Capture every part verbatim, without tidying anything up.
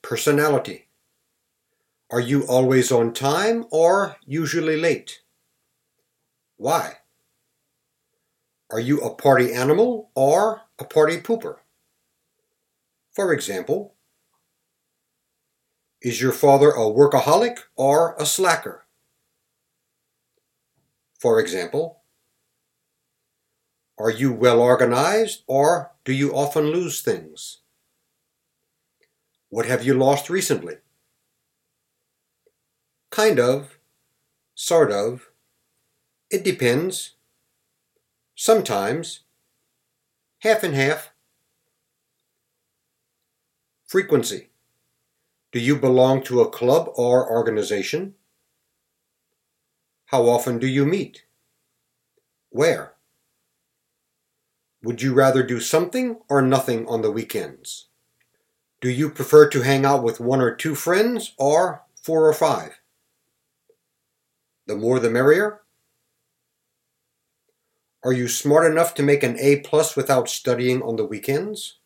Personality. Are you always on time or usually late? Why? Are you a party animal or a party pooper? For example, is your father a workaholic or a slacker? For example, are you well organized or do you often lose things? What have you lost recently? Kind of, sort of, it depends, sometimes, half and half. Frequency. Do you belong to a club or organization? How often do you meet? Where? Would you rather do something or nothing on the weekends? Do you prefer to hang out with one or two friends or four or five? The more the merrier? Are you smart enough to make an A plus without studying on the weekends?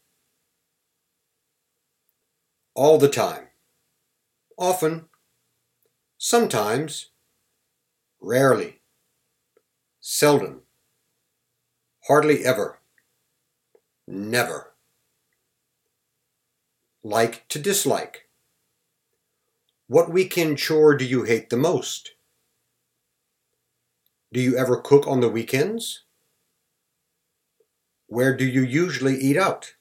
All the time. Often. Sometimes. Rarely. Seldom. Hardly ever. Never. Like to dislike. What weekend chore do you hate the most? Do you ever cook on the weekends? Where do you usually eat out?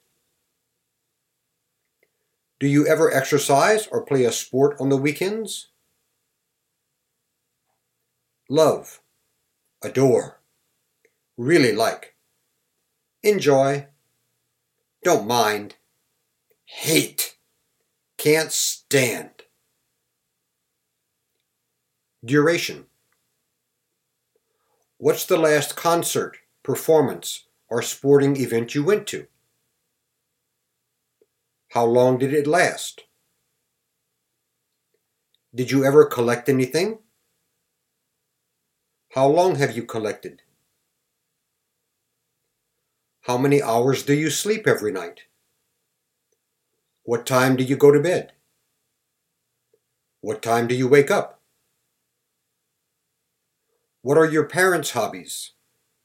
Do you ever exercise or play a sport on the weekends? Love. Adore. Really like. Enjoy. Don't mind. Hate. Can't stand. Duration. What's the last concert, performance, or sporting event you went to? How long did it last? Did you ever collect anything? How long have you collected? How many hours do you sleep every night? What time do you go to bed? What time do you wake up? What are your parents' hobbies?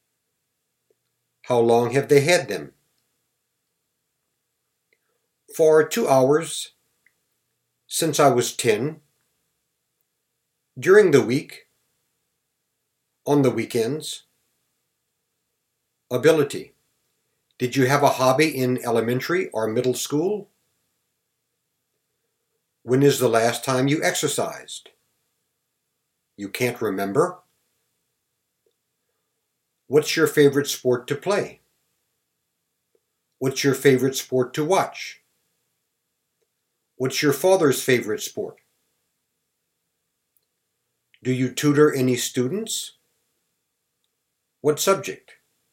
How long have they had them? For two hours, since I was ten, during the week, on the weekends. Ability. Did you have a hobby in elementary or middle school? When is the last time you exercised? You can't remember? What's your favorite sport to play? What's your favorite sport to watch? What's your father's favorite sport? Do you tutor any students? What subject?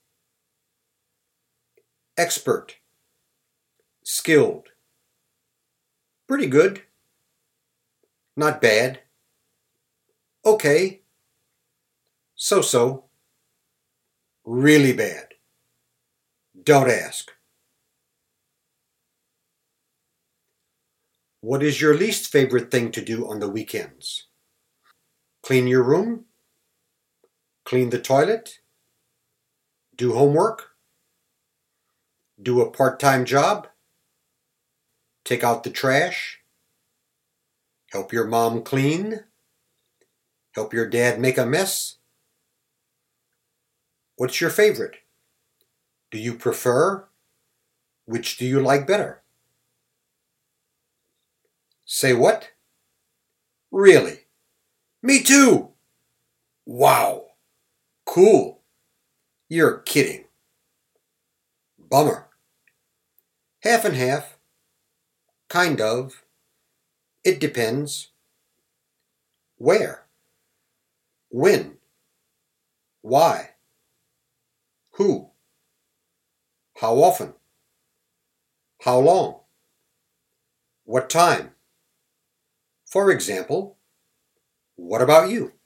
Expert. Skilled. Pretty good. Not bad. Okay. So-so. Really bad. Don't ask. What is your least favorite thing to do on the weekends? Clean your room? Clean the toilet? Do homework? Do a part-time job? Take out the trash? Help your mom clean? Help your dad make a mess? What's your favorite? Do you prefer? Which do you like better? Say what? Really? Me too! Wow! Cool! You're kidding. Bummer. Half and half. Kind of. It depends. Where? When? Why? Who? How often? How long? What time? For example, what about you?